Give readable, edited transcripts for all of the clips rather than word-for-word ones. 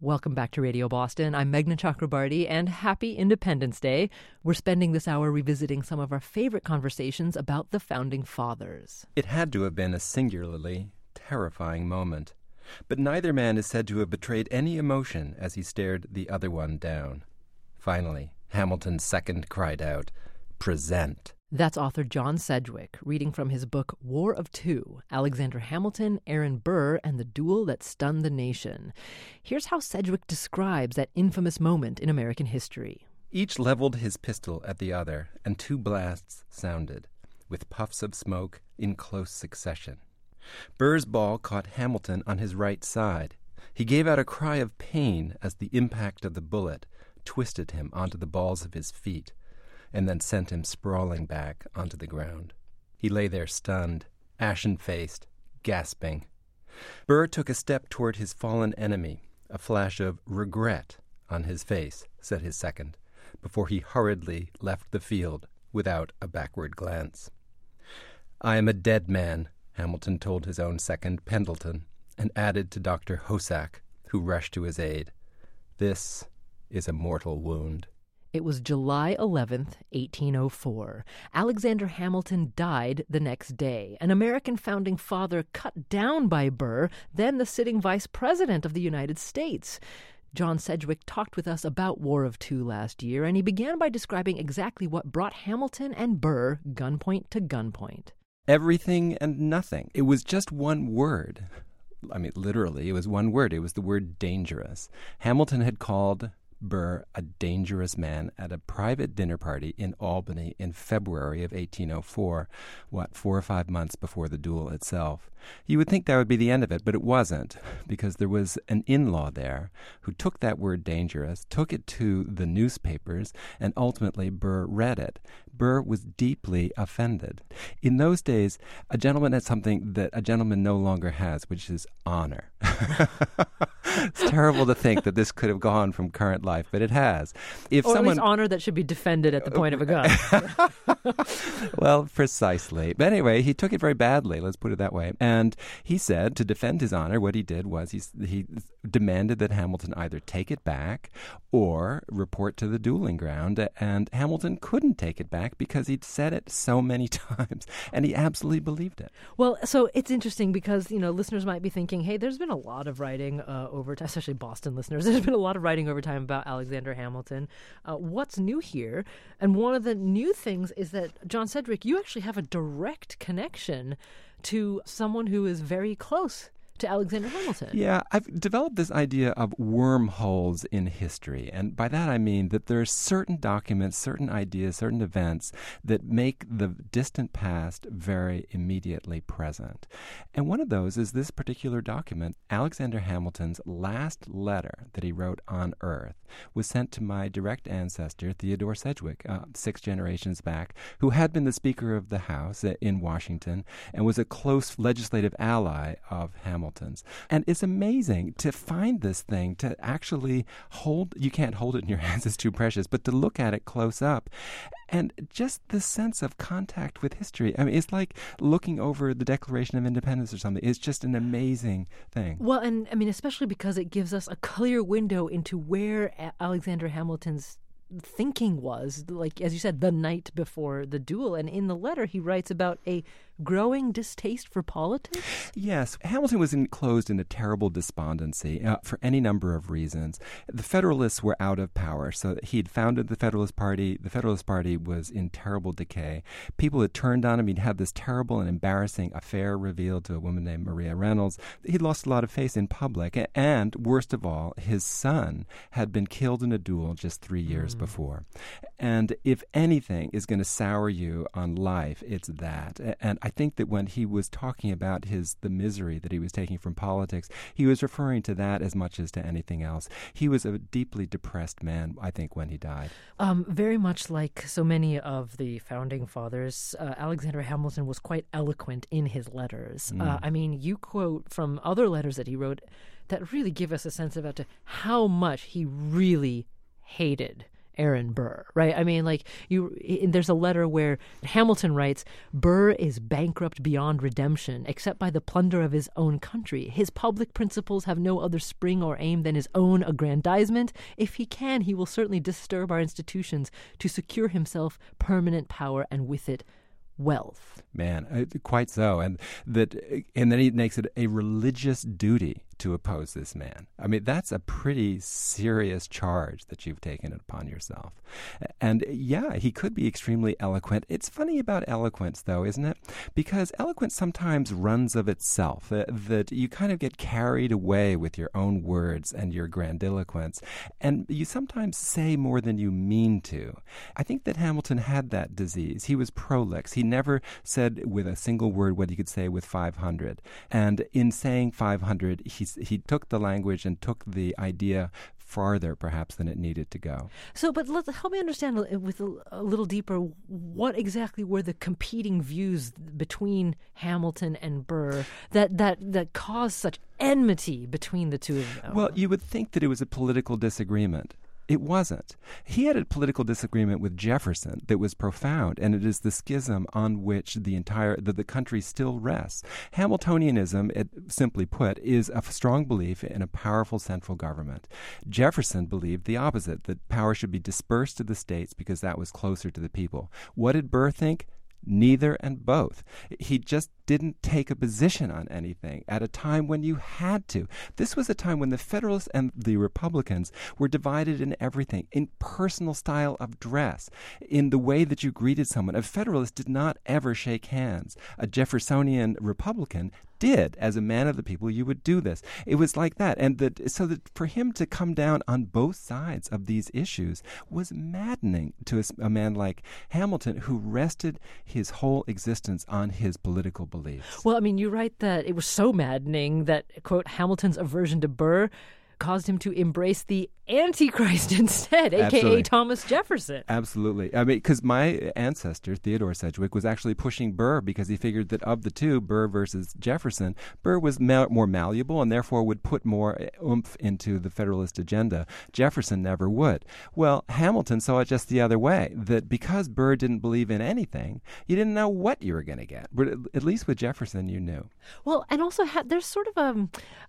Welcome back to Radio Boston. I'm Meghna Chakrabarty, and happy Independence Day. We're spending this hour revisiting some of our favorite conversations about the Founding Fathers. It had to have been a singularly terrifying moment. But neither man is said to have betrayed any emotion as he stared the other one down. Finally, Hamilton II cried out, "Present." That's author John Sedgwick, reading from his book War of Two, Alexander Hamilton, Aaron Burr, and the Duel That Stunned the Nation. Here's how Sedgwick describes that infamous moment in American history. Each leveled his pistol at the other, and two blasts sounded, with puffs of smoke in close succession. Burr's ball caught Hamilton on his right side. He gave out a cry of pain as the impact of the bullet twisted him onto the balls of his feet, and then sent him sprawling back onto the ground. He lay there stunned, ashen-faced, gasping. Burr took a step toward his fallen enemy. A flash of regret on his face, said his second, before he hurriedly left the field without a backward glance. "I am a dead man," Hamilton told his own second, Pendleton, and added to Dr. Hosack, who rushed to his aid, "This is a mortal wound." It was July 11th, 1804. Alexander Hamilton died the next day, an American founding father cut down by Burr, then the sitting vice president of the United States. John Sedgwick talked with us about War of Two last year, and he began by describing exactly what brought Hamilton and Burr gunpoint to gunpoint. Everything and nothing. It was just one word. I mean, literally, it was one word. It was the word dangerous. Hamilton had called Burr a dangerous man at a private dinner party in Albany in February of 1804, 4 or 5 months before the duel itself. You would think that would be the end of it, but it wasn't, because there was an in-law there who took that word dangerous, took it to the newspapers, and ultimately Burr read it. Burr was deeply offended. In those days, a gentleman had something that a gentleman no longer has, which is honor. It's terrible to think that this could have gone from current life, but it has. Or at least honor that should be defended at the point of a gun. Well, precisely. But anyway, he took it very badly, let's put it that way. And he said, to defend his honor, what he did was he demanded that Hamilton either take it back or report to the dueling ground. And Hamilton couldn't take it back because he'd said it so many times, and he absolutely believed it. Well, so it's interesting because, listeners might be thinking, hey, there's been a lot of writing over time, especially Boston listeners. There's been a lot of writing over time about Alexander Hamilton. What's new here? And one of the new things is that, John Sedgwick, you actually have a direct connection to someone who is very close to Alexander Hamilton. Yeah, I've developed this idea of wormholes in history. And by that I mean that there are certain documents, certain ideas, certain events that make the distant past very immediately present. And one of those is this particular document. Alexander Hamilton's last letter that he wrote on Earth was sent to my direct ancestor, Theodore Sedgwick, 6 generations back, who had been the Speaker of the House in Washington and was a close legislative ally of Hamilton's. And it's amazing to find this thing, to actually hold, you can't hold it in your hands, it's too precious, but to look at it close up. And just the sense of contact with history. I mean, it's like looking over the Declaration of Independence or something. It's just an amazing thing. Well, and I mean, especially because it gives us a clear window into where Alexander Hamilton's thinking was, like, as you said, the night before the duel. And in the letter, he writes about a growing distaste for politics? Yes. Hamilton was enclosed in a terrible despondency for any number of reasons. The Federalists were out of power, so he'd founded the Federalist Party. The Federalist Party was in terrible decay. People had turned on him. He'd had this terrible and embarrassing affair revealed to a woman named Maria Reynolds. He'd lost a lot of face in public. And worst of all, his son had been killed in a duel just 3 years before. And if anything is going to sour you on life, it's that. And I think that when he was talking about the misery that he was taking from politics, he was referring to that as much as to anything else. He was a deeply depressed man, I think, when he died. Very much like so many of the founding fathers, Alexander Hamilton was quite eloquent in his letters. I mean, you quote from other letters that he wrote that really give us a sense about how much he really hated Aaron Burr, right? I mean, like, there's a letter where Hamilton writes, Burr is bankrupt beyond redemption, except by the plunder of his own country. His public principles have no other spring or aim than his own aggrandizement. If he can, he will certainly disturb our institutions to secure himself permanent power and with it wealth. Man, quite so. And then he makes it a religious duty to oppose this man. I mean, that's a pretty serious charge that you've taken upon yourself. And yeah, he could be extremely eloquent. It's funny about eloquence, though, isn't it? Because eloquence sometimes runs of itself, that you kind of get carried away with your own words and your grandiloquence, and you sometimes say more than you mean to. I think that Hamilton had that disease. He was prolix. He never said with a single word what he could say with 500. And in saying 500, he took the language and took the idea farther, perhaps, than it needed to go. So, but help me understand with a little deeper, what exactly were the competing views between Hamilton and Burr that caused such enmity between the two of them? Well, you would think that it was a political disagreement. It wasn't. He had a political disagreement with Jefferson that was profound, and it is the schism on which the country still rests. Hamiltonianism, simply put, is a strong belief in a powerful central government. Jefferson believed the opposite, that power should be dispersed to the states because that was closer to the people. What did Burr think? Neither and both. He just didn't take a position on anything at a time when you had to. This was a time when the Federalists and the Republicans were divided in everything, in personal style of dress, in the way that you greeted someone. A Federalist did not ever shake hands. A Jeffersonian Republican did. As a man of the people, you would do this. It was like that. And so that for him to come down on both sides of these issues was maddening to a man like Hamilton, who rested his whole existence on his political beliefs. Well, I mean, you write that it was so maddening that, quote, Hamilton's aversion to Burr caused him to embrace the Antichrist instead, a.k.a. Thomas Jefferson. Absolutely. I mean, because my ancestor, Theodore Sedgwick, was actually pushing Burr because he figured that of the two, Burr versus Jefferson, Burr was more malleable and therefore would put more oomph into the Federalist agenda. Jefferson never would. Well, Hamilton saw it just the other way, that because Burr didn't believe in anything, you didn't know what you were going to get. But at least with Jefferson, you knew. Well, and also there's sort of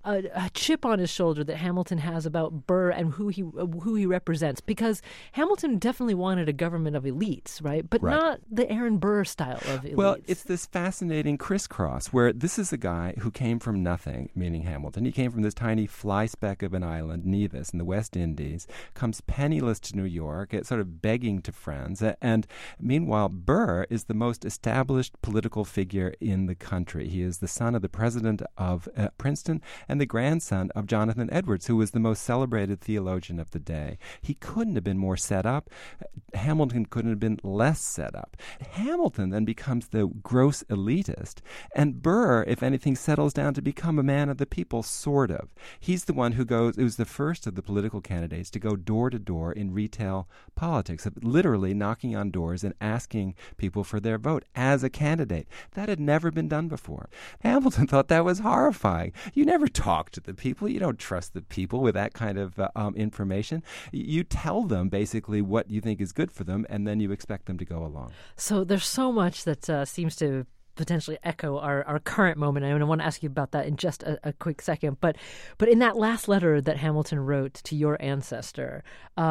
a chip on his shoulder that Hamilton has about Burr and who he represents, because Hamilton definitely wanted a government of elites, right? But not the Aaron Burr style of elites. Well, it's this fascinating crisscross where this is a guy who came from nothing, meaning Hamilton. He came from this tiny fly speck of an island, Nevis, in the West Indies, comes penniless to New York, sort of begging to friends. And meanwhile, Burr is the most established political figure in the country. He is the son of the president of Princeton and the grandson of Jonathan Edwards, who was the most celebrated theologian of the day. He couldn't have been more set up. Hamilton couldn't have been less set up. Hamilton then becomes the gross elitist, and Burr, if anything, settles down to become a man of the people, sort of. He's the one who was the first of the political candidates to go door to door in retail politics, literally knocking on doors and asking people for their vote as a candidate. That had never been done before. Hamilton thought that was horrifying. You never talk to the people. You don't trust the people with that kind of information. You tell them basically what you think is good for them, and then you expect them to go along. So there's so much that seems to potentially echo our current moment. And I want to ask you about that in just a quick second. But in that last letter that Hamilton wrote to your ancestor,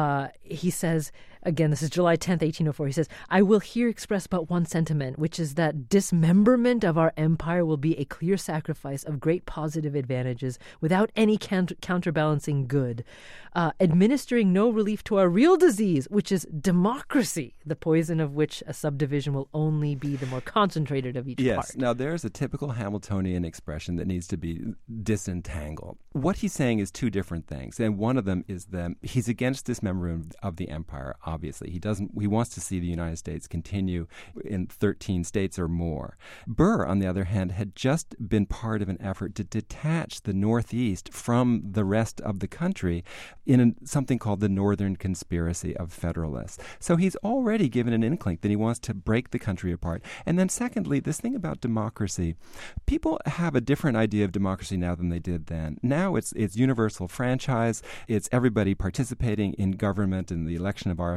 he says, again, this is July 10th, 1804. He says, I will here express but one sentiment, which is that dismemberment of our empire will be a clear sacrifice of great positive advantages without any counterbalancing good, administering no relief to our real disease, which is democracy, the poison of which a subdivision will only be the more concentrated of each part. Yes. Now, there's a typical Hamiltonian expression that needs to be disentangled. What he's saying is two different things, and one of them is that he's against dismemberment of the empire. Obviously, he wants to see the United States continue in 13 states or more. Burr, on the other hand, had just been part of an effort to detach the Northeast from the rest of the country in something called the Northern Conspiracy of Federalists. So he's already given an inkling that he wants to break the country apart. And then secondly, this thing about democracy. People have a different idea of democracy now than they did then. Now it's universal franchise. It's everybody participating in government and the election of our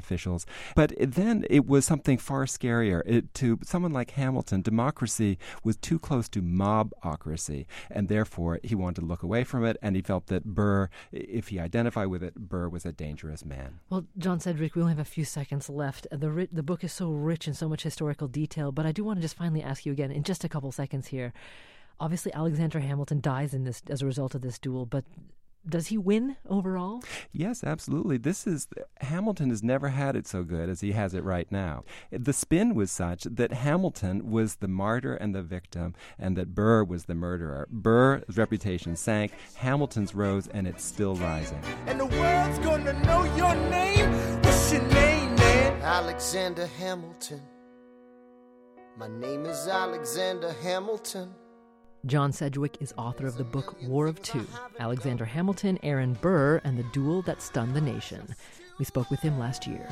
officials. But then it was something far scarier. To someone like Hamilton, democracy was too close to mobocracy, and therefore he wanted to look away from it, and he felt that Burr, if he identified with it, Burr was a dangerous man. Well, John Sedgwick, we only have a few seconds left. The book is so rich in so much historical detail, but I do want to just finally ask you again in just a couple seconds here. Obviously, Alexander Hamilton dies in this as a result of this duel, but does he win overall? Yes, absolutely. Hamilton has never had it so good as he has it right now. The spin was such that Hamilton was the martyr and the victim, and that Burr was the murderer. Burr's reputation sank, Hamilton's rose, and it's still rising. And the world's gonna know your name. What's your name, man? Alexander Hamilton. My name is Alexander Hamilton. John Sedgwick is author of the book War of Two, Alexander Hamilton, Aaron Burr, and the Duel That Stunned the Nation. We spoke with him last year.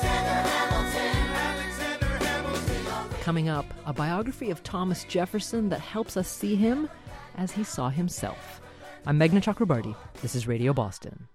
Coming up, a biography of Thomas Jefferson that helps us see him as he saw himself. I'm Meghna Chakrabarti. This is Radio Boston.